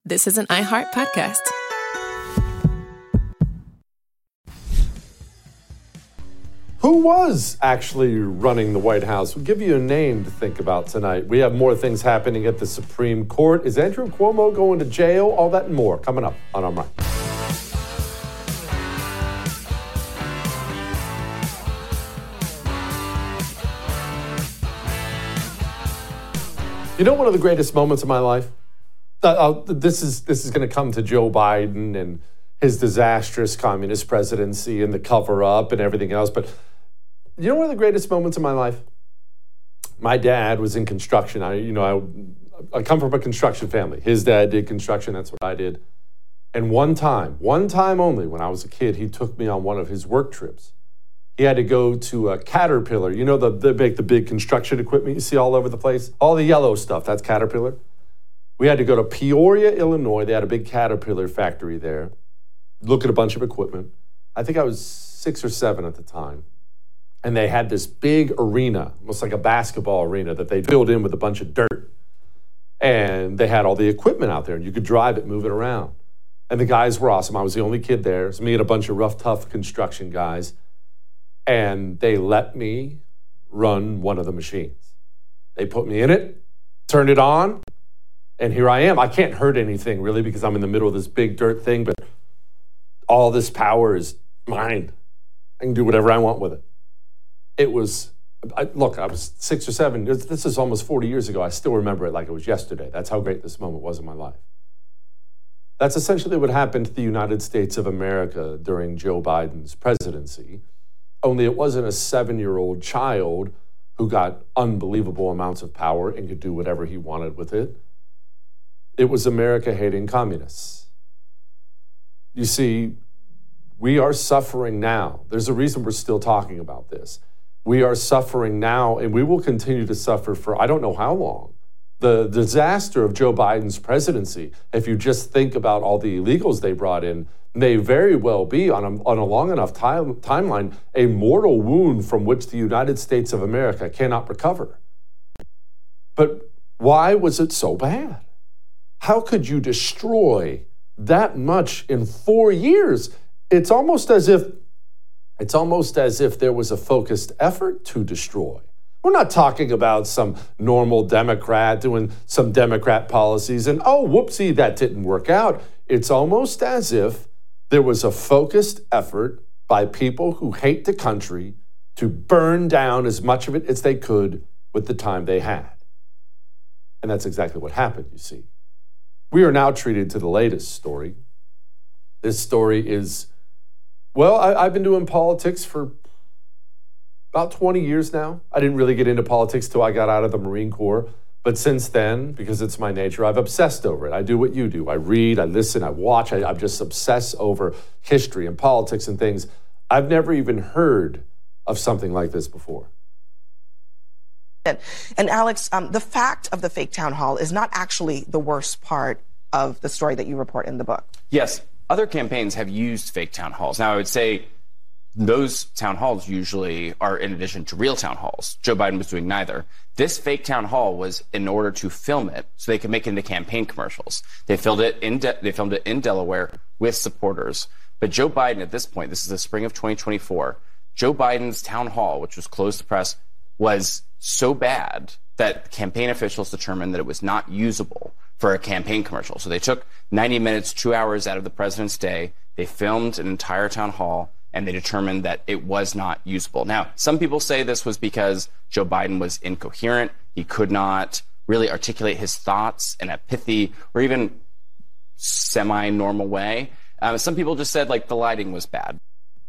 This is an iHeart podcast. Who was actually running the White House? We'll give you a name to think about tonight. We have more things happening at the Supreme Court. Is Andrew Cuomo going to jail? All that and more coming up on On Right. You know, one of the greatest moments of my life? This is going to come to Joe Biden and his disastrous communist presidency and the cover-up and everything else. But you know one of the greatest moments of my life? My dad was in construction. I come from a construction family. His dad did construction. That's what I did. And one time only, when I was a kid, he took me on one of his work trips. He had to go to a Caterpillar. You know, they make the big construction equipment you see all over the place? All the yellow stuff, that's Caterpillar. We had to go to Peoria, Illinois. They had a big Caterpillar factory there. Look at a bunch of equipment. I think I was 6 or 7 at the time. And they had this big arena, almost like a basketball arena, that they filled in with a bunch of dirt. And they had all the equipment out there, and you could drive it, move it around. And the guys were awesome. I was the only kid there. It was me and a bunch of rough, tough construction guys. And they let me run one of the machines. They put me in it, turned it on, and here I am. I can't hurt anything, really, because I'm in the middle of this big dirt thing, but all this power is mine. I can do whatever I want with it. It was, I was 6 or 7. This is almost 40 years ago. I still remember it like it was yesterday. That's how great this moment was in my life. That's essentially what happened to the United States of America during Joe Biden's presidency. Only it wasn't a 7-year-old child who got unbelievable amounts of power and could do whatever he wanted with it. It was America hating communists. You see, we are suffering now. There's a reason we're still talking about this. We are suffering now, and we will continue to suffer for I don't know how long. The disaster of Joe Biden's presidency, if you just think about all the illegals they brought in, may very well be, on a long enough timeline, a mortal wound from which the United States of America cannot recover. But why was it so bad? How could you destroy that much in 4 years? It's almost as if there was a focused effort to destroy. We're not talking about some normal Democrat doing some Democrat policies and, oh, whoopsie, that didn't work out. It's almost as if there was a focused effort by people who hate the country to burn down as much of it as they could with the time they had. And that's exactly what happened, you see. We are now treated to the latest story. This story is, well, I've been doing politics for about 20 years now. I didn't really get into politics till I got out of the Marine Corps. But since then, because it's my nature, I've obsessed over it. I do what you do. I read, I listen, I watch. I just obsess over history and politics and things. I've never even heard of something like this before. And Alex, the fact of the fake town hall is not actually the worst part of the story that you report in the book. Yes, other campaigns have used fake town halls. Now, I would say those town halls usually are in addition to real town halls. Joe Biden was doing neither. This fake town hall was in order to film it so they could make it into campaign commercials. They filmed it in Delaware with supporters. But Joe Biden, at this point, this is the spring of 2024, Joe Biden's town hall, which was closed to press, was so bad that campaign officials determined that it was not usable for a campaign commercial. So they took 90 minutes, 2 hours out of the president's day. They filmed an entire town hall, and they determined that it was not usable. Now, some people say this was because Joe Biden was incoherent. He could not really articulate his thoughts in a pithy or even semi-normal way. Some people just said, the lighting was bad.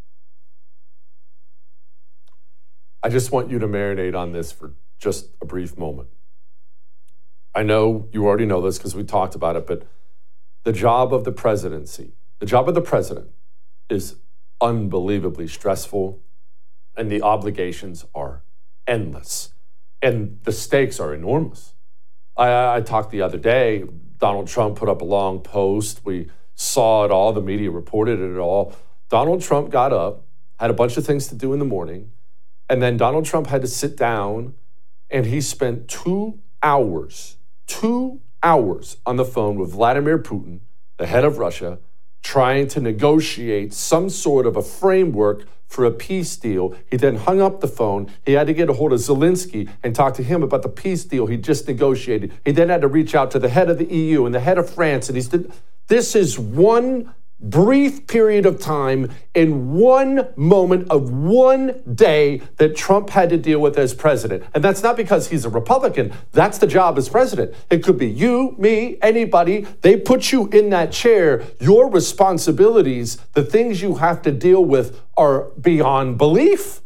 I just want you to marinate on this for just a brief moment. I know you already know this because we talked about it, but the job of the presidency, the job of the president is unbelievably stressful, and the obligations are endless, and the stakes are enormous. I talked the other day, Donald Trump put up a long post. We saw it all. The media reported it all. Donald Trump got up, had a bunch of things to do in the morning, and then Donald Trump had to sit down, and he spent 2 hours hours on the phone with Vladimir Putin, the head of Russia, trying to negotiate some sort of a framework for a peace deal. He then hung up the phone. He had to get a hold of Zelensky and talk to him about the peace deal he just negotiated. He then had to reach out to the head of the EU and the head of France. And he said, this is one brief period of time in one moment of one day that Trump had to deal with as president. And that's not because he's a Republican. That's the job as president. It could be you, me, anybody. They put you in that chair. Your responsibilities, the things you have to deal with, are beyond belief.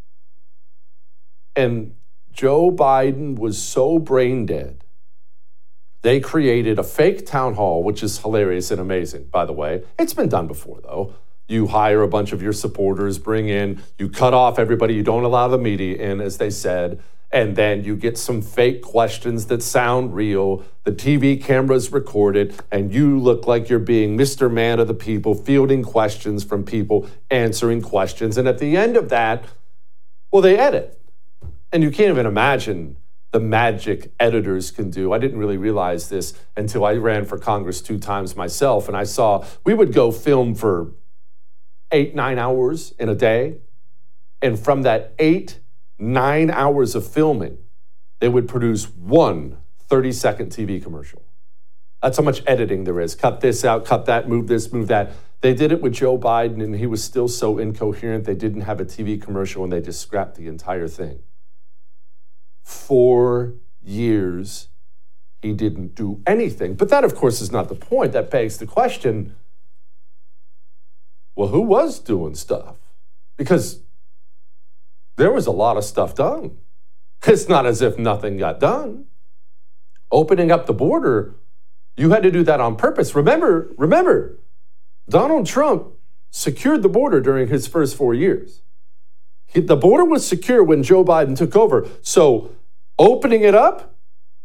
And Joe Biden was so brain dead. They created a fake town hall, which is hilarious and amazing, by the way. It's been done before, though. You hire a bunch of your supporters, you cut off everybody, you don't allow the media in, as they said, and then you get some fake questions that sound real. The TV cameras record it, and you look like you're being Mr. Man of the People, fielding questions from people, answering questions. And at the end of that, well, they edit. And you can't even imagine the magic editors can do. I didn't really realize this until I ran for Congress 2 times myself, and I saw we would go film for 8-9 hours in a day, and from that 8-9 hours of filming, they would produce one 30-second TV commercial. That's how much editing there is. Cut this out, cut that, move this, move that. They did it with Joe Biden, and he was still so incoherent, they didn't have a TV commercial, and they just scrapped the entire thing. 4 years, he didn't do anything. But that, of course, is not the point. That begs the question, well, who was doing stuff? Because there was a lot of stuff done. It's not as if nothing got done. Opening up the border, you had to do that on purpose. Remember, Donald Trump secured the border during his first 4 years. The border was secure when Joe Biden took over. So opening it up,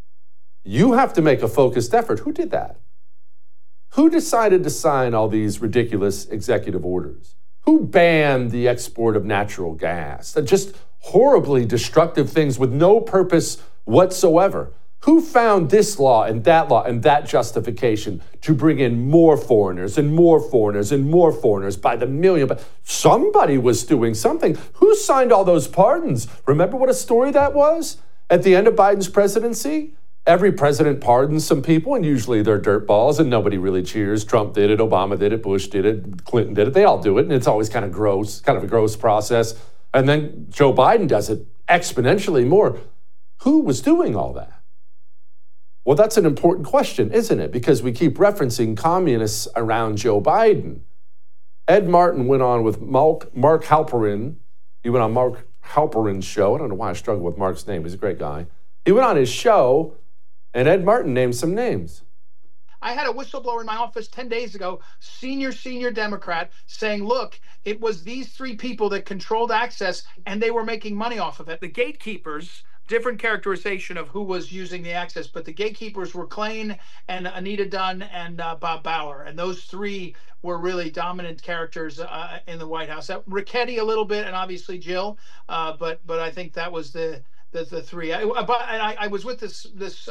you have to make a focused effort. Who did that? Who decided to sign all these ridiculous executive orders? Who banned the export of natural gas? Just horribly destructive things with no purpose whatsoever. Who found this law and that justification to bring in more foreigners and more foreigners and more foreigners by the million? But somebody was doing something. Who signed all those pardons? Remember what a story that was? At the end of Biden's presidency, every president pardons some people, and usually they're dirtballs, and nobody really cheers. Trump did it, Obama did it, Bush did it, Clinton did it. They all do it, and it's always kind of a gross process. And then Joe Biden does it exponentially more. Who was doing all that? Well, that's an important question, isn't it? Because we keep referencing communists around Joe Biden. Ed Martin went on with Mark Halperin. He went on Mark Halperin's show. I don't know why I struggle with Mark's name. He's a great guy. He went on his show, and Ed Martin named some names. I had a whistleblower in my office 10 days ago, senior Democrat, saying, look, it was these 3 people that controlled access, and they were making money off of it. The gatekeepers, different characterization of who was using the access, but the gatekeepers were Klain and Anita Dunn and Bob Bauer. And those 3 were really dominant characters in the White House. Ricchetti a little bit, and obviously Jill, but I think that was the 3. I was with this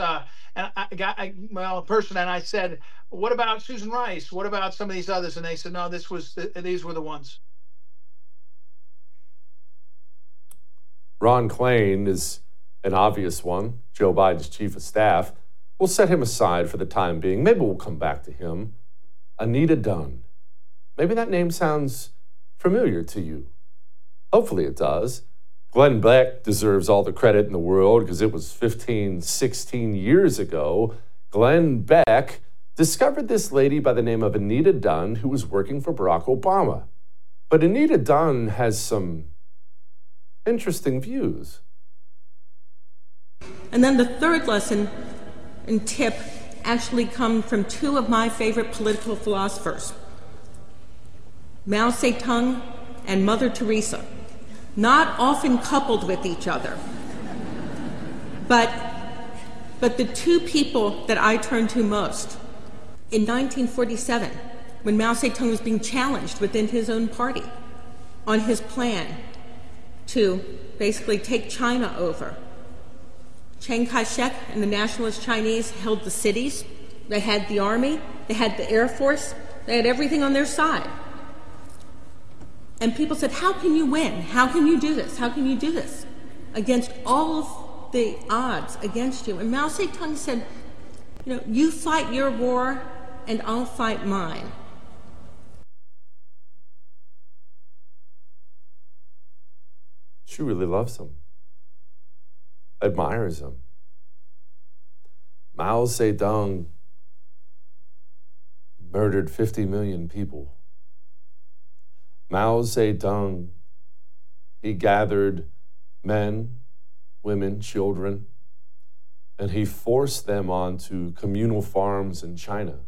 person, and I said, what about Susan Rice? What about some of these others? And they said, no, these were the ones. Ron Klain is an obvious one, Joe Biden's chief of staff. We'll set him aside for the time being. Maybe we'll come back to him. Anita Dunn. Maybe that name sounds familiar to you. Hopefully it does. Glenn Beck deserves all the credit in the world because it was 15, 16 years ago. Glenn Beck discovered this lady by the name of Anita Dunn who was working for Barack Obama. But Anita Dunn has some interesting views. And then the third lesson and tip actually come from 2 of my favorite political philosophers, Mao Zedong and Mother Teresa, not often coupled with each other. But the 2 people that I turn to most, in 1947, when Mao Zedong was being challenged within his own party on his plan to basically take China over, Chiang Kai-shek and the nationalist Chinese held the cities. They had the army. They had the Air Force. They had everything on their side. And people said, how can you win? How can you do this? How can you do this? Against all of the odds against you. And Mao Zedong said, you fight your war and I'll fight mine. She really loves him, admires him. Mao Zedong murdered 50 million people. Mao Zedong, he gathered men, women, children, and he forced them onto communal farms in China,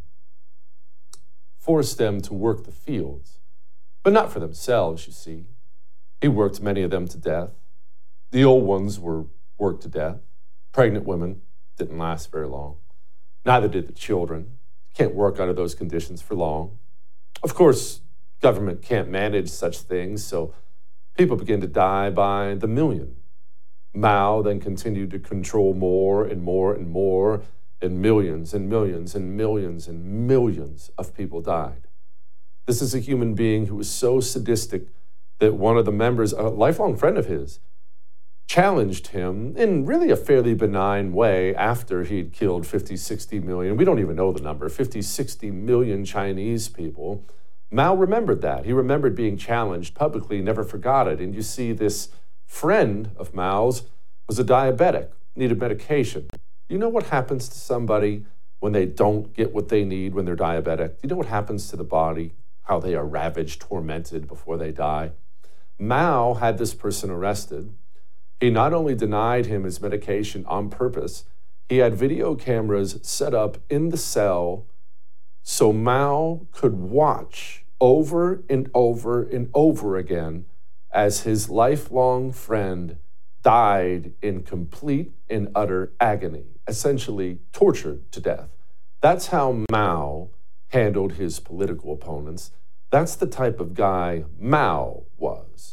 forced them to work the fields, but not for themselves, you see. He worked many of them to death. The old ones were worked to death. Pregnant women didn't last very long. Neither did the children. Can't work under those conditions for long. Of course, government can't manage such things, so people begin to die by the million. Mao then continued to control more and more and more, and millions and millions and millions and millions of people died. This is a human being who was so sadistic that one of the members, a lifelong friend of his, challenged him in really a fairly benign way after he'd killed 50, 60 million. We don't even know the number, 50, 60 million Chinese people. Mao remembered that. He remembered being challenged publicly, never forgot it. And you see this friend of Mao's was a diabetic, needed medication. You know what happens to somebody when they don't get what they need when they're diabetic? You know what happens to the body? How they are ravaged, tormented before they die? Mao had this person arrested. He not only denied him his medication on purpose, he had video cameras set up in the cell so Mao could watch over and over and over again as his lifelong friend died in complete and utter agony, essentially tortured to death. That's how Mao handled his political opponents. That's the type of guy Mao was.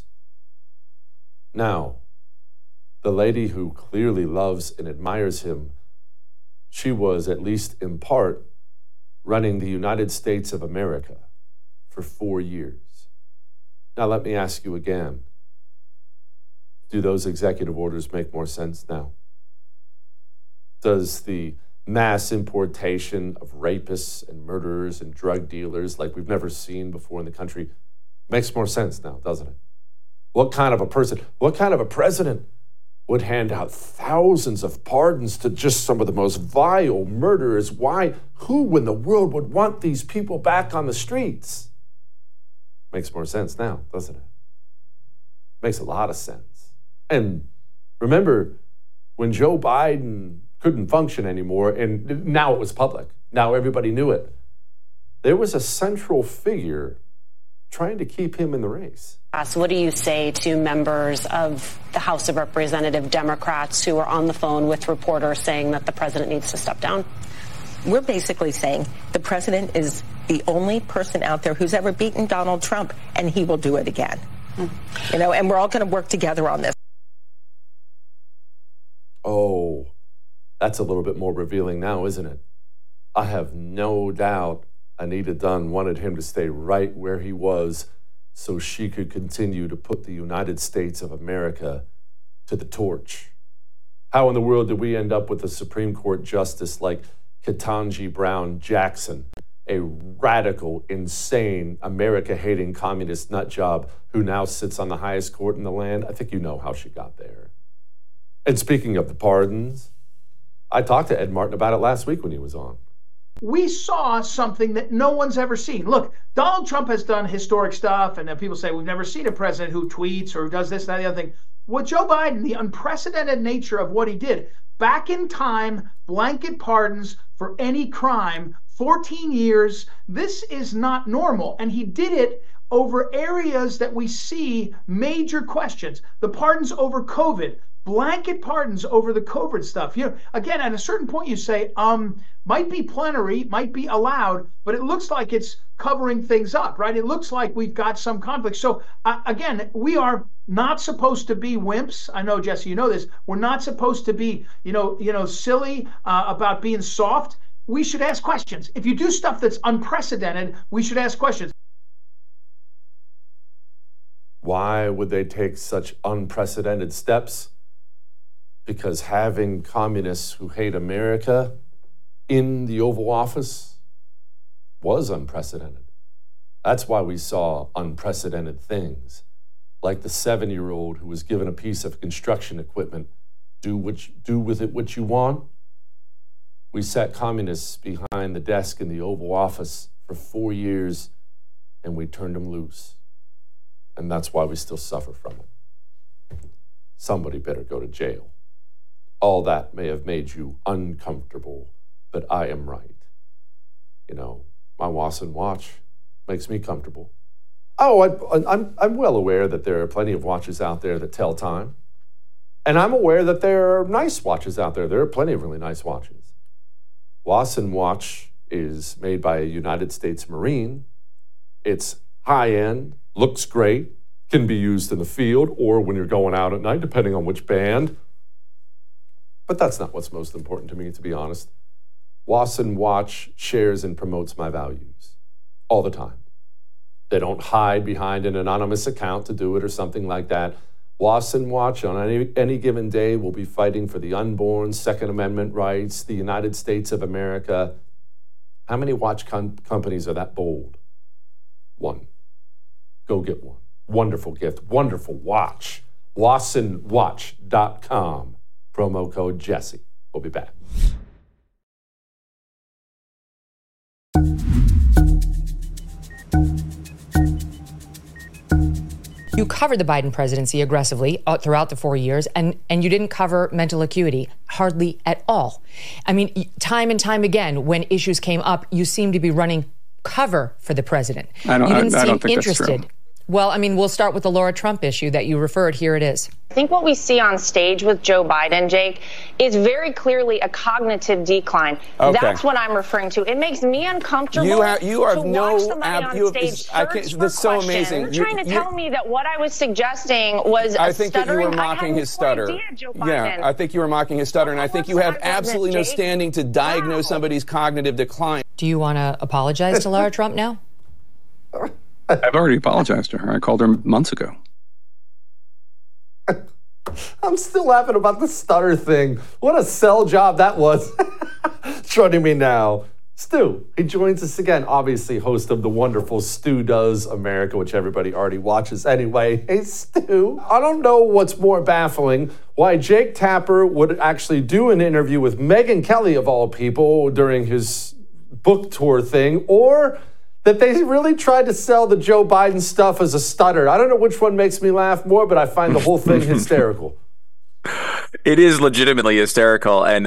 Now, the lady who clearly loves and admires him, she was, at least in part, running the United States of America for 4 years. Now, let me ask you again, do those executive orders make more sense now? Does the mass importation of rapists and murderers and drug dealers like we've never seen before in the country makes more sense now, doesn't it? What kind of a person, what kind of a president would hand out thousands of pardons to just some of the most vile murderers? Why? Who in the world would want these people back on the streets? Makes more sense now, doesn't it? Makes a lot of sense. And remember, when Joe Biden couldn't function anymore, and now it was public, now everybody knew it, there was a central figure trying to keep him in the race. So what do you say to members of the House of Representative Democrats who are on the phone with reporters saying that the president needs to step down? We're basically saying the president is the only person out there who's ever beaten Donald Trump, and he will do it again. And we're all going to work together on this. Oh, that's a little bit more revealing now, isn't it? I have no doubt Anita Dunn wanted him to stay right where he was so she could continue to put the United States of America to the torch. How in the world did we end up with a Supreme Court justice like Ketanji Brown Jackson, a radical, insane, America-hating communist nutjob who now sits on the highest court in the land? I think you know how she got there. And speaking of the pardons, I talked to Ed Martin about it last week when he was on. We saw something that no one's ever seen. Look, Donald Trump has done historic stuff, and people say we've never seen a president who tweets or does this, that, and the other thing. With Joe Biden, the unprecedented nature of what he did, back in time, blanket pardons for any crime, 14 years, this is not normal. And he did it over areas that we see major questions. The pardons over COVID, blanket pardons over the COVID stuff. Again, at a certain point you say, might be plenary, might be allowed, but it looks like it's covering things up, right? It looks like we've got some conflict. So again, we are not supposed to be wimps. I know, Jesse, you know this. We're not supposed to be, silly about being soft. We should ask questions. If you do stuff that's unprecedented, we should ask questions. Why would they take such unprecedented steps? Because having communists who hate America in the Oval Office was unprecedented. That's why we saw unprecedented things, like the 7-year-old who was given a piece of construction equipment. Do with it what you want. We sat communists behind the desk in the Oval Office for 4 years, and we turned them loose. And that's why we still suffer from it. Somebody better go to jail. All that may have made you uncomfortable, but I am right. My Wasson watch makes me comfortable. Oh, I'm well aware that there are plenty of watches out there that tell time. And I'm aware that there are nice watches out there. There are plenty of really nice watches. Wasson watch is made by a United States Marine. It's high-end, looks great, can be used in the field or when you're going out at night, depending on which band. But that's not what's most important to me, to be honest. Wasson Watch shares and promotes my values all the time. They don't hide behind an anonymous account to do it or something like that. Wasson Watch on any given day will be fighting for the unborn, Second Amendment rights, the United States of America. How many watch companies are that bold? One. Go get one. Wonderful gift. Wonderful watch. WassonWatch.com. Promo code Jesse. We'll be back. You covered the Biden presidency aggressively throughout the 4 years, and you didn't cover mental acuity hardly at all. I mean, time and time again, when issues came up, you seemed to be running cover for the president. I don't think interested. That's true. Well, I mean, we'll start with the Laura Trump issue that you referred. Here it is. I think what we see on stage with Joe Biden, Jake, is very clearly a cognitive decline. Okay. That's what I'm referring to. It makes me uncomfortable you are to no watch somebody on stage that's so amazing. You're trying to tell me that what I was suggesting was I think that stuttering. you were mocking his stutter. Yeah, I think you were mocking his stutter, and I think you have absolutely no standing to diagnose somebody's cognitive decline. Do you want to apologize to Laura Trump now? I've already apologized to her. I called her months ago. I'm still laughing about the stutter thing. What a sell job that was. Joining me now, Stu. He joins us again, obviously host of the wonderful Stu Does America, which everybody already watches anyway. Hey, Stu, I don't know what's more baffling, why Jake Tapper would actually do an interview with Megyn Kelly, of all people, during his book tour thing, or that they really tried to sell the Joe Biden stuff as a stutter. I don't know which one makes me laugh more, but I find the whole thing hysterical. It is legitimately hysterical. And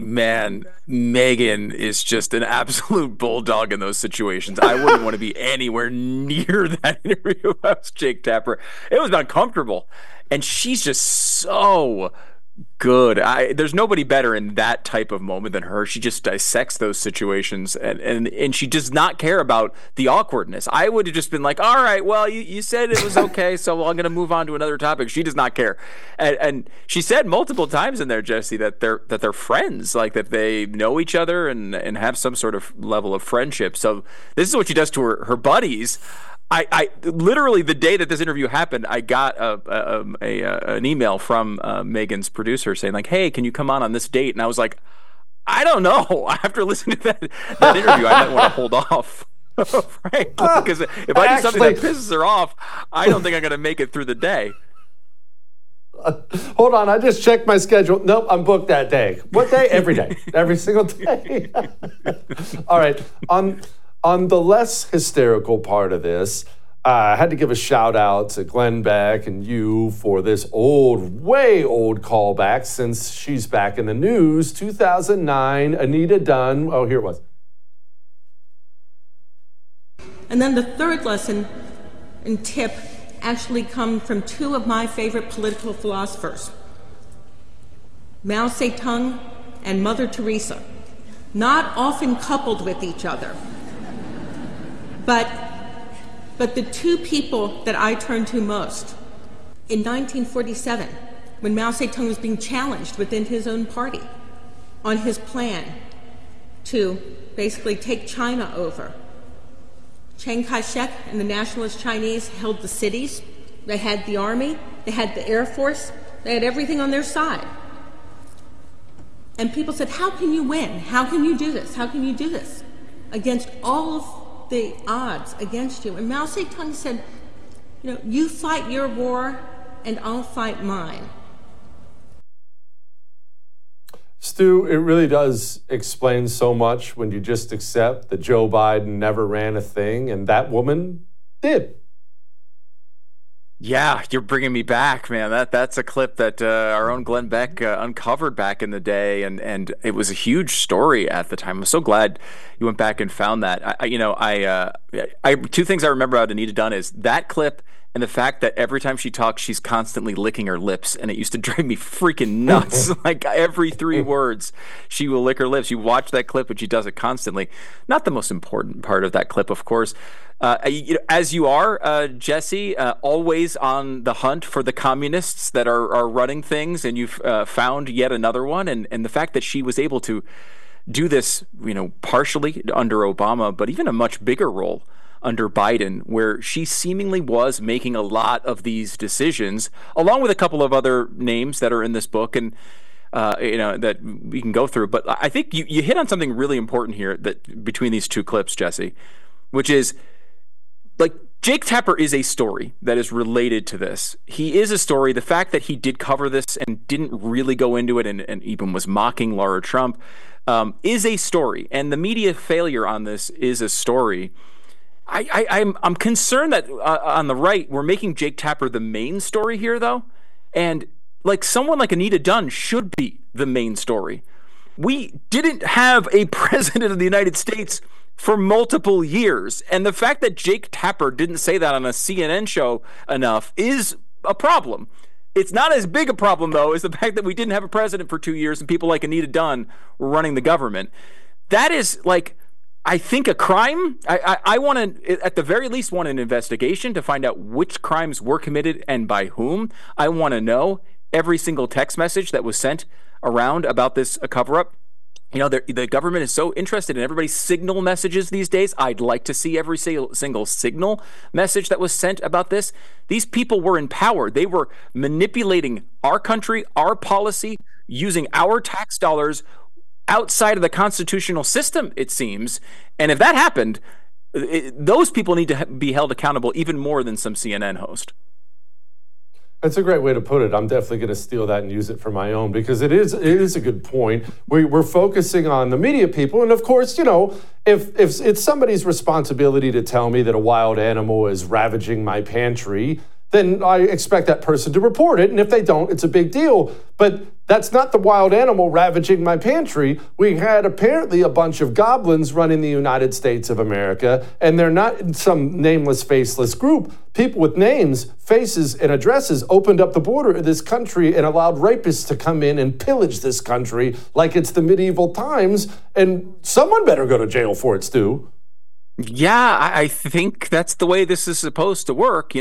Megyn is just an absolute bulldog in those situations. I wouldn't want to be anywhere near that interview if I was Jake Tapper. It was uncomfortable. And she's just so good. There's nobody better in that type of moment than her. She just dissects those situations, and she does not care about the awkwardness. I would have just been like, all right, well, you said it was okay, so I'm going to move on to another topic. She does not care. And she said multiple times in there, Jesse, that they're friends, like that they know each other and have some sort of level of friendship. So this is what she does to her buddies. I literally, the day that this interview happened, I got an email from Megyn's producer saying like, hey, can you come on this date? And I was like, I don't know. After listening to that interview, I might want to hold off. Right? Because if I do something that pisses her off, I don't think I'm going to make it through the day. Hold on, I just checked my schedule. Nope, I'm booked that day. What day? Every day. Every single day. All right. On the less hysterical part of this, I had to give a shout out to Glenn Beck and you for this way old callback since she's back in the news. 2009, Anita Dunn. Oh, here it was. And then the third lesson and tip actually come from two of my favorite political philosophers, Mao Zedong and Mother Teresa, not often coupled with each other, but the two people that I turn to most. In 1947, when Mao Zedong was being challenged within his own party on his plan to basically take China over, Chiang Kai-shek and the nationalist Chinese held the cities. They had the army, they had the Air Force, they had everything on their side. And people said, how can you win? How can you do this? How can you do this? Against all of the odds against you. And Mao Zedong said, you fight your war and I'll fight mine. Stu, it really does explain so much when you just accept that Joe Biden never ran a thing and that woman did. Yeah, you're bringing me back, man. That's a clip that our own Glenn Beck uncovered back in the day, and it was a huge story at the time. I'm so glad you went back and found that. I two things I remember about Anita Dunn is that clip and the fact that every time she talks, she's constantly licking her lips, and it used to drive me freaking nuts. Like every 3 words, she will lick her lips. You watch that clip, and she does it constantly. Not the most important part of that clip, of course. As you are, Jesse, always on the hunt for the communists that are running things, and you've found yet another one. And the fact that she was able to do this, partially under Obama, but even a much bigger role under Biden, where she seemingly was making a lot of these decisions, along with a couple of other names that are in this book and that we can go through. But I think you hit on something really important here that between these two clips, Jesse, which is like Jake Tapper is a story that is related to this. He is a story. The fact that he did cover this and didn't really go into it and even was mocking Laura Trump is a story. And the media failure on this is a story. I'm concerned that on the right, we're making Jake Tapper the main story here, though. And like someone like Anita Dunn should be the main story. We didn't have a president of the United States for multiple years. And the fact that Jake Tapper didn't say that on a CNN show enough is a problem. It's not as big a problem, though, as the fact that we didn't have a president for 2 years and people like Anita Dunn were running the government. That is like, I think, a crime. I want to, at the very least, want an investigation to find out which crimes were committed and by whom. I want to know every single text message that was sent around about this cover-up. The government is so interested in everybody's signal messages these days. I'd like to see every single signal message that was sent about this. These people were in power. They were manipulating our country, our policy, using our tax dollars outside of the constitutional system, it seems. And if that happened, those people need to be held accountable even more than some CNN host. That's a great way to put it. I'm definitely going to steal that and use it for my own because it is a good point. We're focusing on the media people. And of course, if it's somebody's responsibility to tell me that a wild animal is ravaging my pantry, then I expect that person to report it. And if they don't, it's a big deal. But that's not the wild animal ravaging my pantry. We had apparently a bunch of goblins running the United States of America, and they're not some nameless, faceless group. People with names, faces, and addresses opened up the border of this country and allowed rapists to come in and pillage this country like it's the medieval times. And someone better go to jail for it, Stu. Yeah, I think that's the way this is supposed to work.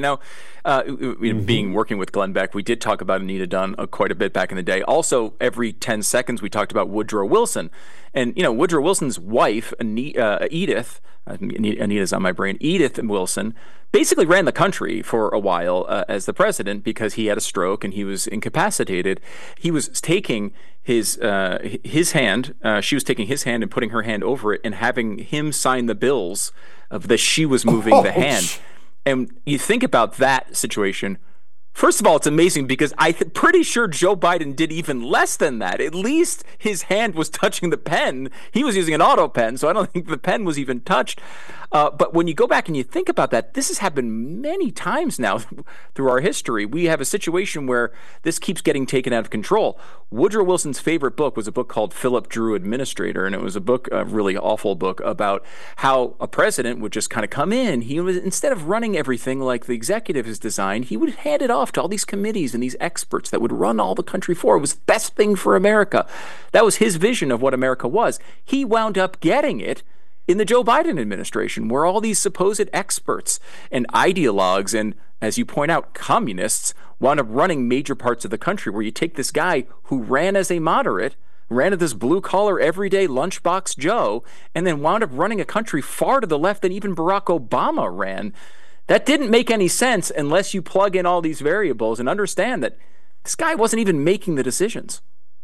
Being working with Glenn Beck, we did talk about Anita Dunn quite a bit back in the day. Also, every 10 seconds, we talked about Woodrow Wilson. And, Woodrow Wilson's wife, Edith, Anita's on my brain, Edith Wilson, basically ran the country for a while as the president because he had a stroke and he was incapacitated. He was taking his hand, she was taking his hand and putting her hand over it and having him sign the bills of that she was moving the hand. And you think about that situation. First of all, it's amazing because I'm pretty sure Joe Biden did even less than that. At least his hand was touching the pen. He was using an auto pen, so I don't think the pen was even touched. But when you go back and you think about that, this has happened many times now through our history. We have a situation where this keeps getting taken out of control. Woodrow Wilson's favorite book was a book called Philip Drew Administrator, and it was a really awful book about how a president would just kind of come in. He was, instead of running everything like the executive is designed, he would hand it stuff to all these committees and these experts that would run all the country forward. It was the best thing for America. That was his vision of what America was. He wound up getting it in the Joe Biden administration, where all these supposed experts and ideologues and, as you point out, communists wound up running major parts of the country, where you take this guy who ran as a moderate, ran at this blue-collar, everyday lunchbox Joe, and then wound up running a country far to the left than even Barack Obama ran. That didn't make any sense unless you plug in all these variables and understand that this guy wasn't even making the decisions.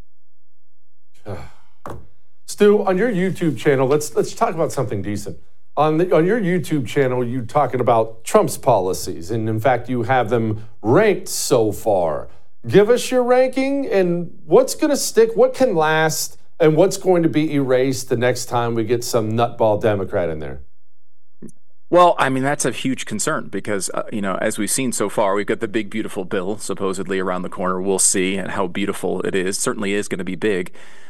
Stu, on your YouTube channel, let's talk about something decent. On your YouTube channel, you're talking about Trump's policies, and in fact, you have them ranked so far. Give us your ranking and what's going to stick, what can last, and what's going to be erased the next time we get some nutball Democrat in there. Well, I mean, that's a huge concern because, as we've seen so far, we've got the big, beautiful bill supposedly around the corner. We'll see and how beautiful it is. Certainly is going to be big.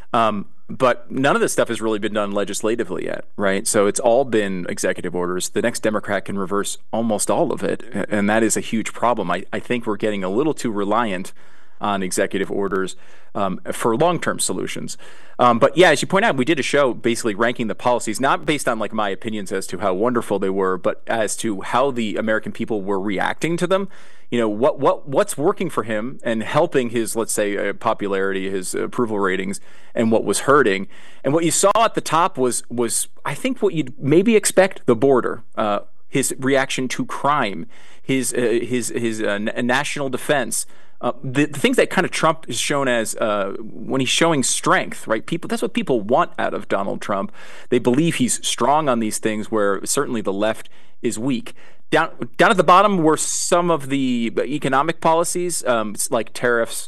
But none of this stuff has really been done legislatively yet, right? So it's all been executive orders. The next Democrat can reverse almost all of it, and that is a huge problem. I think we're getting a little too reliant on executive orders for long-term solutions. But yeah, as you point out, we did a show basically ranking the policies, not based on like my opinions as to how wonderful they were, but as to how the American people were reacting to them. You know, what's working for him and helping his, let's say, popularity, his approval ratings, and what was hurting. And what you saw at the top was I think what you'd maybe expect: the border, his reaction to crime, his national defense. The things that kind of Trump is shown as when he's showing strength, right? That's what people want out of Donald Trump. They believe he's strong on these things where certainly the left is weak. Down at the bottom were some of the economic policies, like tariffs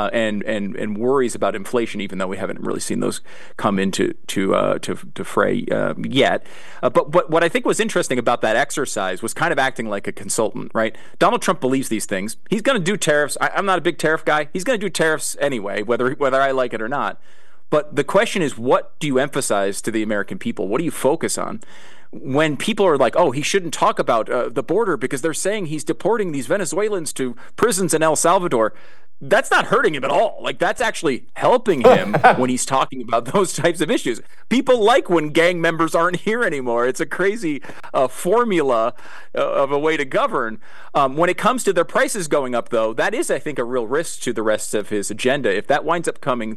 and worries about inflation, even though we haven't really seen those come into to fray yet. But what I think was interesting about that exercise was kind of acting like a consultant, right? Donald Trump believes these things. He's going to do tariffs. I'm not a big tariff guy. He's going to do tariffs anyway, whether I like it or not. But the question is, what do you emphasize to the American people? What do you focus on? When people are like, oh, he shouldn't talk about the border because they're saying he's deporting these Venezuelans to prisons in El Salvador, that's not hurting him at all. Like, that's actually helping him when he's talking about those types of issues. People like when gang members aren't here anymore. It's a crazy formula of a way to govern. When it comes to their prices going up, though, that is, I think, a real risk to the rest of his agenda. If that winds up coming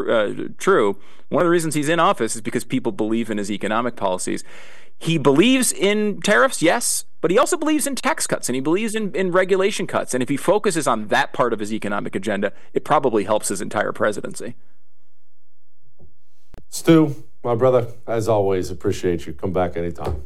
true, one of the reasons he's in office is because people believe in his economic policies. He believes in tariffs, yes, but he also believes in tax cuts and he believes in regulation cuts. And if he focuses on that part of his economic agenda, it probably helps his entire presidency. Stu, my brother, as always, appreciate you. Come back anytime.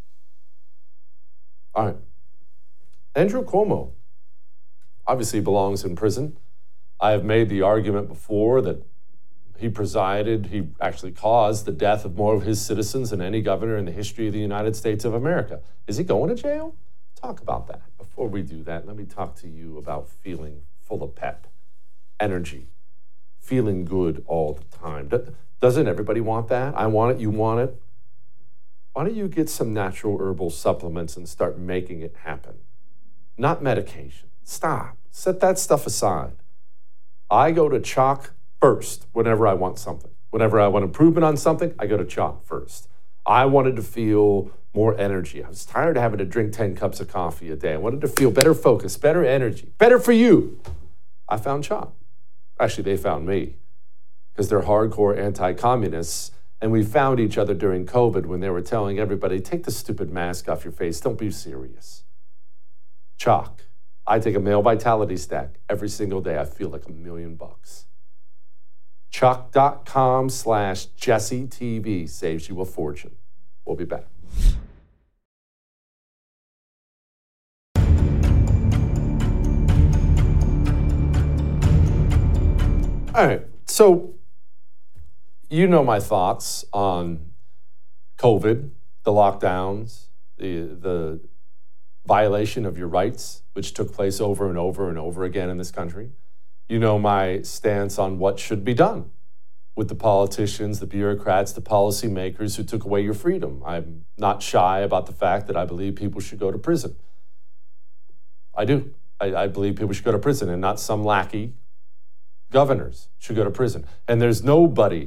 All right. Andrew Cuomo obviously belongs in prison. I have made the argument before that he actually caused the death of more of his citizens than any governor in the history of the United States of America. Is he going to jail? Talk about that. Before we do that, let me talk to you about feeling full of pep, energy, feeling good all the time. Doesn't everybody want that? I want it, you want it. Why don't you get some natural herbal supplements and start making it happen? Not medication. Stop. Set that stuff aside. I go to Choq first whenever I want something. Whenever I want improvement on something, I go to Choq first. I wanted to feel more energy. I was tired of having to drink 10 cups of coffee a day. I wanted to feel better focus, better energy, better for you. I found Choq. Actually, they found me because they're hardcore anti-communists, and we found each other during COVID when they were telling everybody, take the stupid mask off your face. Don't be serious. Choq. I take a male vitality stack every single day. I feel like $1 million. Choq.com/JesseTV saves you a fortune. We'll be back. All right, so you know my thoughts on COVID, the lockdowns, the violation of your rights, which took place over and over and over again in this country. You know my stance on what should be done with the politicians, the bureaucrats, the policymakers who took away your freedom. I'm not shy about the fact that I believe people should go to prison. I do. I believe people should go to prison, and not some lackey. Governors should go to prison. And there's nobody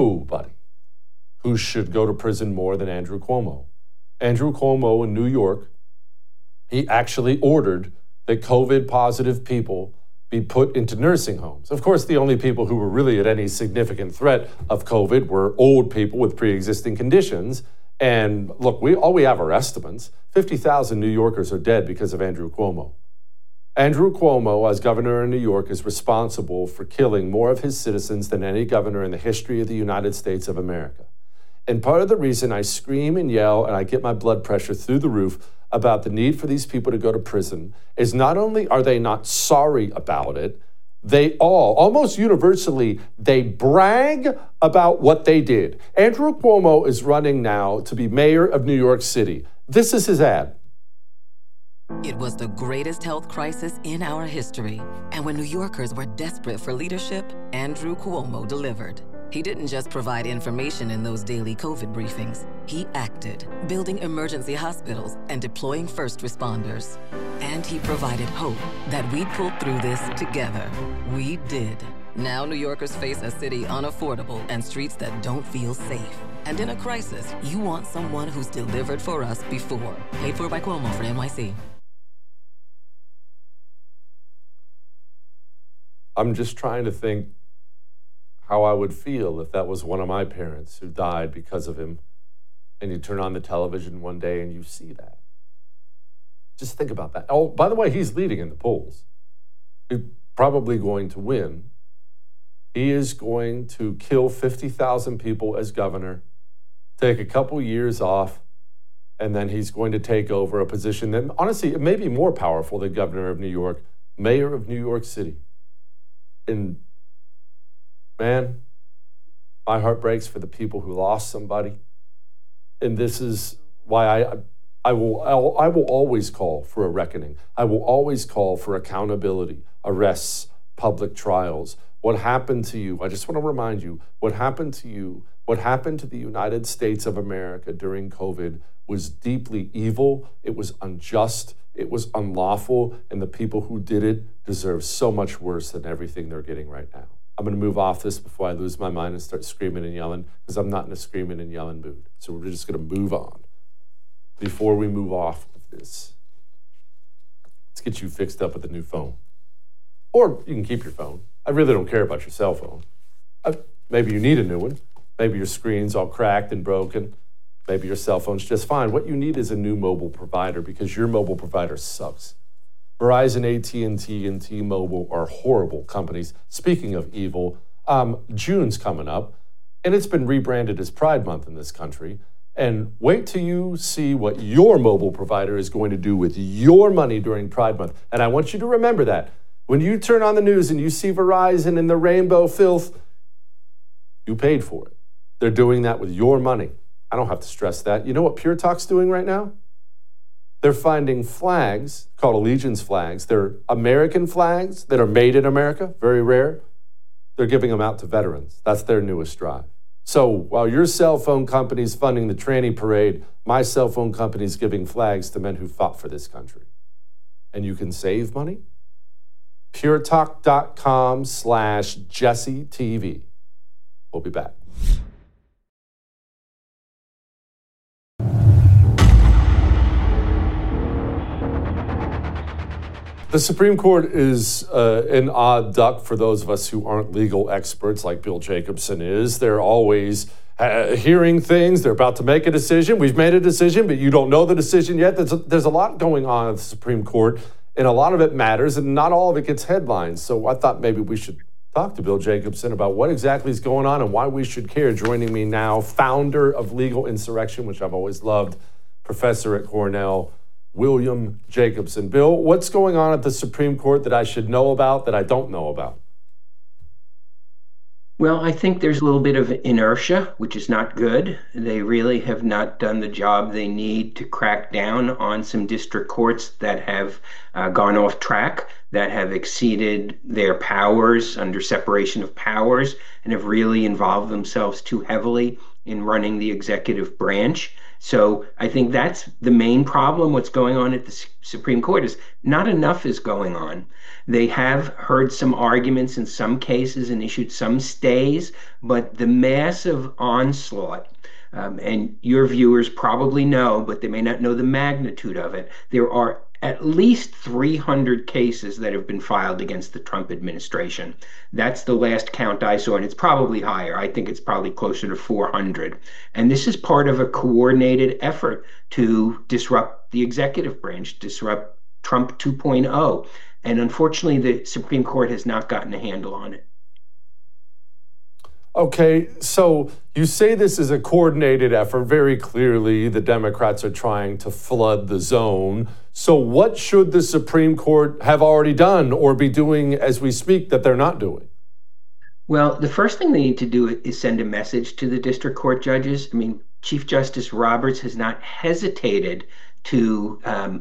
who should go to prison more than Andrew Cuomo. Andrew Cuomo in New York, he actually ordered that COVID-positive people be put into nursing homes. Of course, the only people who were really at any significant threat of COVID were old people with pre-existing conditions. And look, all we have are estimates. 50,000 New Yorkers are dead because of Andrew Cuomo. Andrew Cuomo, as governor in New York, is responsible for killing more of his citizens than any governor in the history of the United States of America. And part of the reason I scream and yell and I get my blood pressure through the roof about the need for these people to go to prison is not only are they not sorry about it, they almost universally, they brag about what they did. Andrew Cuomo is running now to be mayor of New York City. This is his ad. It was the greatest health crisis in our history. And when New Yorkers were desperate for leadership, Andrew Cuomo delivered. He didn't just provide information in those daily COVID briefings. He acted, building emergency hospitals and deploying first responders. And he provided hope that we'd pull through this together. We did. Now New Yorkers face a city unaffordable and streets that don't feel safe. And in a crisis, you want someone who's delivered for us before. Paid for by Cuomo for NYC. I'm just trying to think how I would feel if that was one of my parents who died because of him, and you turn on the television one day and you see that. Just think about that. Oh, by the way, he's leading in the polls. He's probably going to win. He is going to kill 50,000 people as governor, take a couple years off, and then he's going to take over a position that, honestly, it may be more powerful than governor of New York, mayor of New York City. And man, my heart breaks for the people who lost somebody. And this is why I will always call for a reckoning. I will always call for accountability, arrests, public trials. What happened to you? I just want to remind you, what happened to you, what happened to the United States of America during COVID was deeply evil. It was unjust. It was unlawful. And the people who did it deserve so much worse than everything they're getting right now. I'm going to move off this before I lose my mind and start screaming and yelling, because I'm not in a screaming and yelling mood. So we're just going to move on. Before we move off of this, let's get you fixed up with a new phone. Or you can keep your phone. I really don't care about your cell phone. Maybe you need a new one. Maybe your screen's all cracked and broken. Maybe your cell phone's just fine. What you need is a new mobile provider, because your mobile provider sucks. Verizon, AT&T, and T-Mobile are horrible companies. Speaking of evil, June's coming up, and it's been rebranded as Pride Month in this country. And wait till you see what your mobile provider is going to do with your money during Pride Month. And I want you to remember that. When you turn on the news and you see Verizon and the rainbow filth, you paid for it. They're doing that with your money. I don't have to stress that. You know what Pure Talk's doing right now? They're finding flags called allegiance flags. They're American flags that are made in America, very rare. They're giving them out to veterans. That's their newest drive. So while your cell phone company's funding the tranny parade, my cell phone company's giving flags to men who fought for this country. And you can save money? puretalk.com/JesseTV. We'll be back. The Supreme Court is an odd duck for those of us who aren't legal experts like Bill Jacobson is. They're always hearing things. They're about to make a decision. We've made a decision, but you don't know the decision yet. There's a lot going on at the Supreme Court, and a lot of it matters, and not all of it gets headlines. So I thought maybe we should talk to Bill Jacobson about what exactly is going on and why we should care. Joining me now, founder of Legal Insurrection, which I've always loved, professor at Cornell, William Jacobson. Bill, what's going on at the Supreme Court that I should know about that I don't know about? Well, I think there's a little bit of inertia, which is not good. They really have not done the job they need to crack down on some district courts that have gone off track, that have exceeded their powers under separation of powers, and have really involved themselves too heavily in running the executive branch. So I think that's the main problem. What's going on at the Supreme Court is not enough is going on. They have heard some arguments in some cases and issued some stays, but the massive onslaught, and your viewers probably know, but they may not know the magnitude of it. There are at least 300 cases that have been filed against the Trump administration. That's the last count I saw, and it's probably higher. I think it's probably closer to 400. And this is part of a coordinated effort to disrupt the executive branch, disrupt Trump 2.0. And unfortunately, the Supreme Court has not gotten a handle on it. Okay, so you say this is a coordinated effort. Very clearly, the Democrats are trying to flood the zone. So what should the Supreme Court have already done or be doing as we speak that they're not doing? Well, the first thing they need to do is send a message to the district court judges. I mean, Chief Justice Roberts has not hesitated to,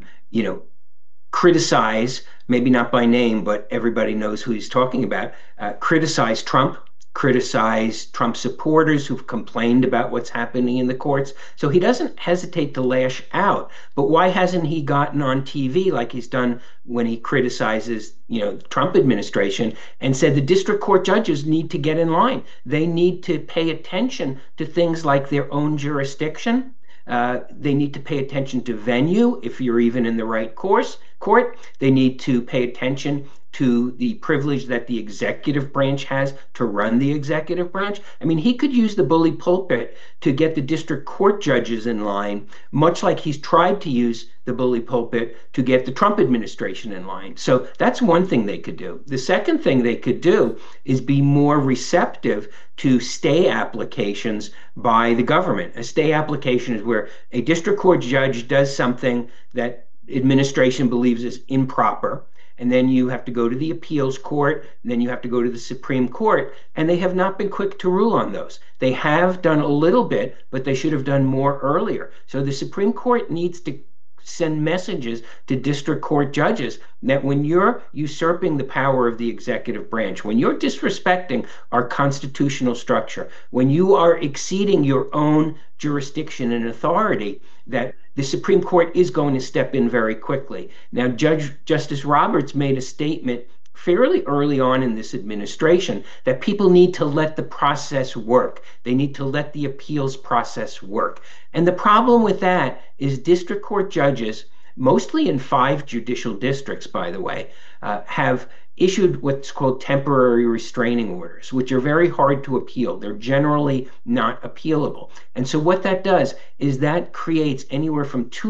criticize, maybe not by name, but everybody knows who he's talking about, criticize Trump, criticize Trump supporters who've complained about what's happening in the courts. So he doesn't hesitate to lash out. But why hasn't he gotten on TV like he's done when he criticizes, the Trump administration and said the district court judges need to get in line. They need to pay attention to things like their own jurisdiction. They need to pay attention to venue, if you're even in the right court. They need to pay attention to the privilege that the executive branch has to run the executive branch. I mean, he could use the bully pulpit to get the district court judges in line, much like he's tried to use the bully pulpit to get the Trump administration in line. So that's one thing they could do. The second thing they could do is be more receptive to stay applications by the government. A stay application is where a district court judge does something that administration believes is improper, and then you have to go to the appeals court, and then you have to go to the Supreme Court, and they have not been quick to rule on those. They have done a little bit, but they should have done more earlier. So the Supreme Court needs to send messages to district court judges that when you're usurping the power of the executive branch, when you're disrespecting our constitutional structure, when you are exceeding your own jurisdiction and authority, that the Supreme Court is going to step in very quickly. Now, Justice Roberts made a statement fairly early on in this administration that people need to let the process work. They need to let the appeals process work. And the problem with that is district court judges, mostly in 5 judicial districts, by the way, have issued what's called temporary restraining orders, which are very hard to appeal. They're generally not appealable. And so what that does is that creates anywhere from 2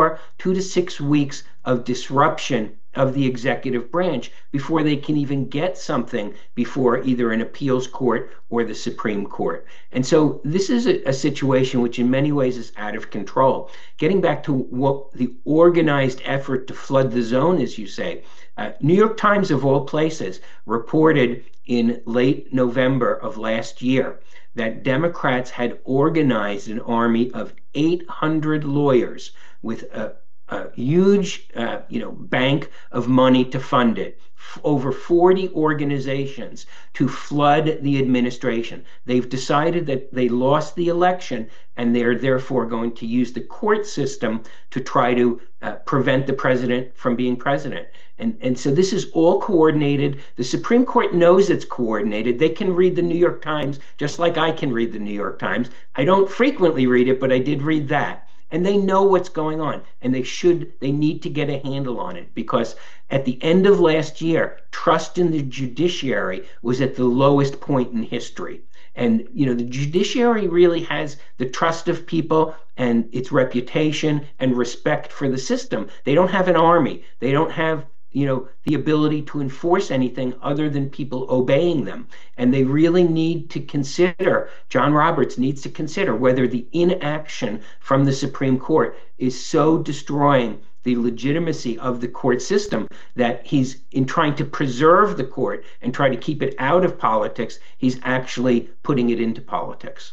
to 6 weeks of disruption of the executive branch before they can even get something before either an appeals court or the Supreme Court. And so this is a situation which in many ways is out of control. Getting back to what the organized effort to flood the zone, as you say, New York Times, of all places, reported in late November of last year that Democrats had organized an army of 800 lawyers with a huge, bank of money to fund it. Over 40 organizations to flood the administration. They've decided that they lost the election and they're therefore going to use the court system to try to prevent the president from being president. And so this is all coordinated. The Supreme Court knows it's coordinated. They can read the New York Times just like I can read the New York Times. I don't frequently read it, but I did read that. And they know what's going on, and they need to get a handle on it, because at the end of last year, trust in the judiciary was at the lowest point in history. And, the judiciary really has the trust of people and its reputation and respect for the system. They don't have an army. They don't have the ability to enforce anything other than people obeying them. And they really need to consider, John Roberts needs to consider whether the inaction from the Supreme Court is so destroying the legitimacy of the court system that he's, in trying to preserve the court and try to keep it out of politics, he's actually putting it into politics.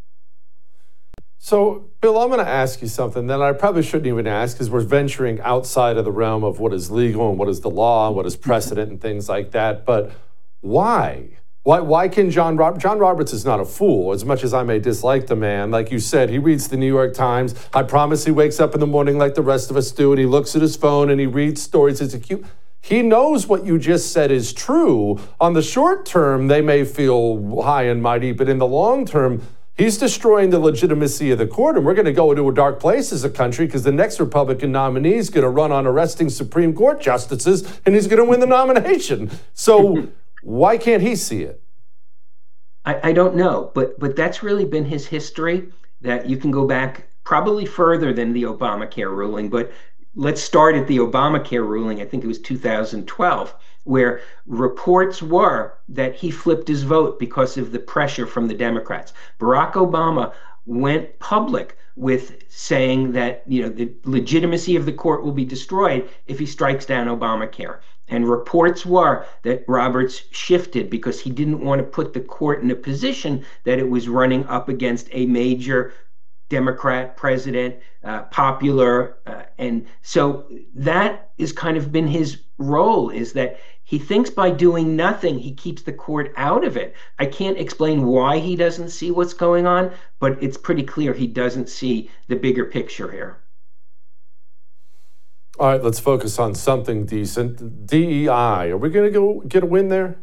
So, Bill, I'm going to ask you something that I probably shouldn't even ask, because we're venturing outside of the realm of what is legal and what is the law and what is precedent and things like that. But why? Why can John Roberts is not a fool, as much as I may dislike the man. Like you said, he reads the New York Times. I promise he wakes up in the morning like the rest of us do, and he looks at his phone and he reads stories. It's cute. He knows what you just said is true. On the short term, they may feel high and mighty, but in the long term, he's destroying the legitimacy of the court, and we're going to go into a dark place as a country because the next Republican nominee is going to run on arresting Supreme Court justices, and he's going to win the nomination. So why can't he see it? I don't know, but that's really been his history, that you can go back probably further than the Obamacare ruling, but let's start at the Obamacare ruling. I think it was 2012, where reports were that he flipped his vote because of the pressure from the Democrats. Barack Obama went public with saying that, the legitimacy of the court will be destroyed if he strikes down Obamacare. And reports were that Roberts shifted because he didn't want to put the court in a position that it was running up against a major Democrat president, popular. And so that has kind of been his role, is that he thinks by doing nothing, he keeps the court out of it. I can't explain why he doesn't see what's going on, but it's pretty clear he doesn't see the bigger picture here. All right, let's focus on something decent. DEI, are we going to go get a win there?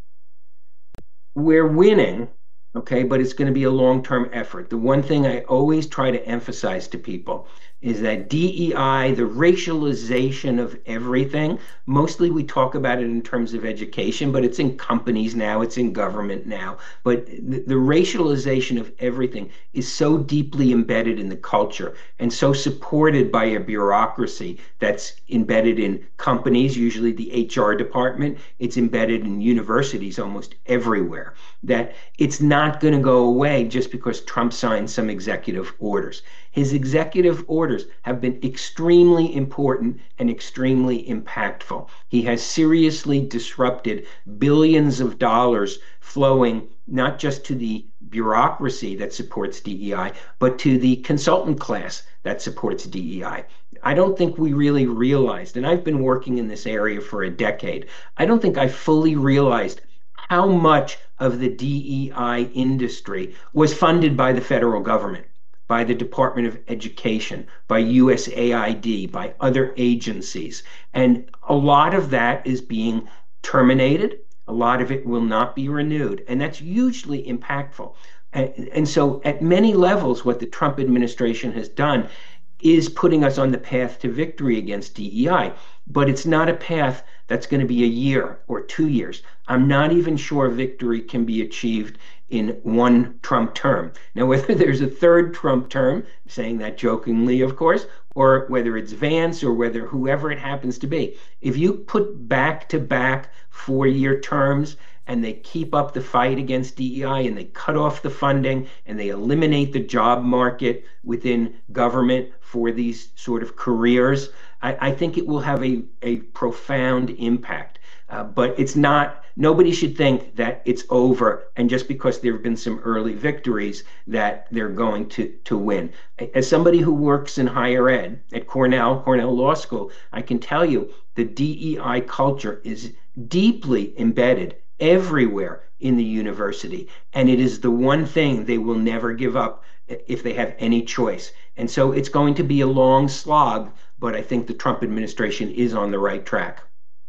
We're winning, okay, but it's going to be a long-term effort. The one thing I always try to emphasize to people is that DEI, the racialization of everything, mostly we talk about it in terms of education, but it's in companies now, it's in government now. But the racialization of everything is so deeply embedded in the culture and so supported by a bureaucracy that's embedded in companies, usually the HR department. It's embedded in universities almost everywhere, that it's not going to go away just because Trump signed some executive orders. His executive orders have been extremely important and extremely impactful. He has seriously disrupted billions of dollars flowing not just to the bureaucracy that supports DEI, but to the consultant class that supports DEI. I don't think we really realized, and I've been working in this area for a decade, I don't think I fully realized how much of the DEI industry was funded by the federal government, by the Department of Education, by USAID, by other agencies. And a lot of that is being terminated. A lot of it will not be renewed. And that's hugely impactful. And so at many levels, what the Trump administration has done is putting us on the path to victory against DEI. But it's not a path that's going to be a year or 2 years. I'm not even sure victory can be achieved in one Trump term. Now, whether there's a third Trump term, saying that jokingly, of course, or whether it's Vance or whether whoever it happens to be, if you put back-to-back 4-year terms and they keep up the fight against DEI and they cut off the funding and they eliminate the job market within government for these sort of careers, I think it will have a profound impact. But it's not, nobody should think that it's over, and just because there have been some early victories that they're going to win. As somebody who works in higher ed at Cornell Law School, I can tell you the DEI culture is deeply embedded everywhere in the university, and it is the one thing they will never give up if they have any choice. And so it's going to be a long slog, but I think the Trump administration is on the right track.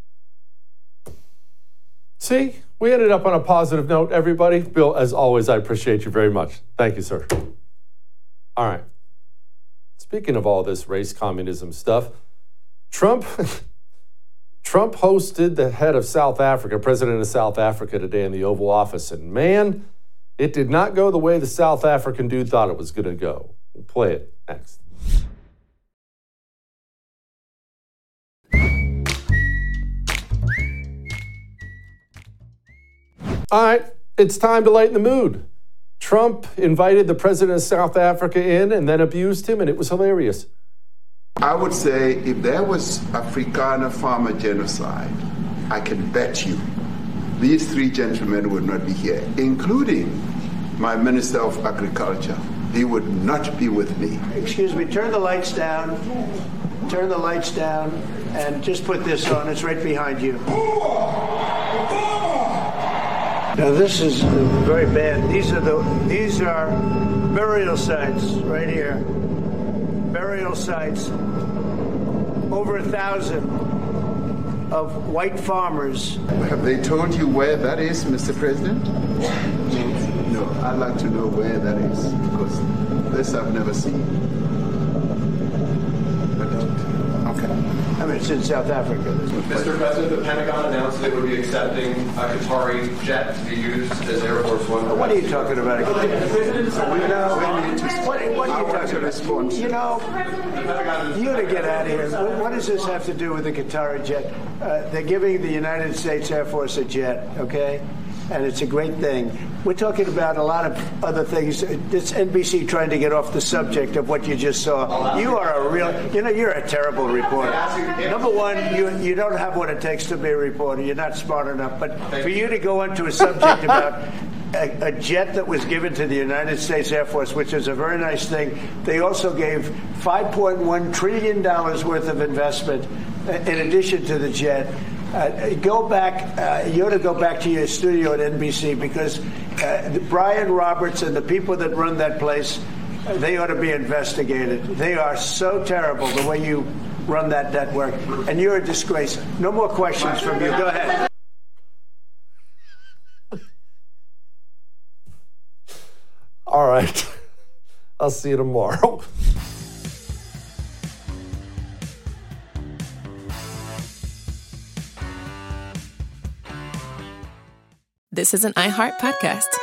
See, we ended up on a positive note, everybody. Bill, as always, I appreciate you very much. Thank you, sir. All right. Speaking of all this race communism stuff, Trump hosted the head of South Africa, president of South Africa, today in the Oval Office. And man, it did not go the way the South African dude thought it was going to go. We'll play it next. All right, it's time to lighten the mood. Trump invited the president of South Africa in and then abused him, and it was hilarious. I would say if there was Afrikaner farmer genocide, I can bet you these three gentlemen would not be here, including my Minister of Agriculture. He would not be with me. Excuse me, turn the lights down. Turn the lights down and just put this on. It's right behind you. Now this is very bad. These are burial sites right here. Burial sites. Over 1,000 of white farmers. Have they told you where that is, Mr. President? No, I'd like to know where that is, because this I've never seen. I don't. Okay. I mean, it's in South Africa. Mr. President, the Pentagon announced it would be accepting a Qatari jet to be used as Air Force One. What are you talking about? What are you talking about? You know, you got to get out of here. What does this have to do with the Qatari jet? They're giving the United States Air Force a jet, okay? And it's a great thing. We're talking about a lot of other things. It's NBC trying to get off the subject of what you just saw. You are a real, you're a terrible reporter. Number one, you don't have what it takes to be a reporter. You're not smart enough. But for you to go into a subject about a jet that was given to the United States Air Force, which is a very nice thing. They also gave $5.1 trillion worth of investment in addition to the jet. Go back. You ought to go back to your studio at NBC, because Brian Roberts and the people that run that place, they ought to be investigated. They are so terrible the way you run that network, and you're a disgrace. No more questions from you. Go ahead. All right. I'll see you tomorrow. This is an iHeart podcast.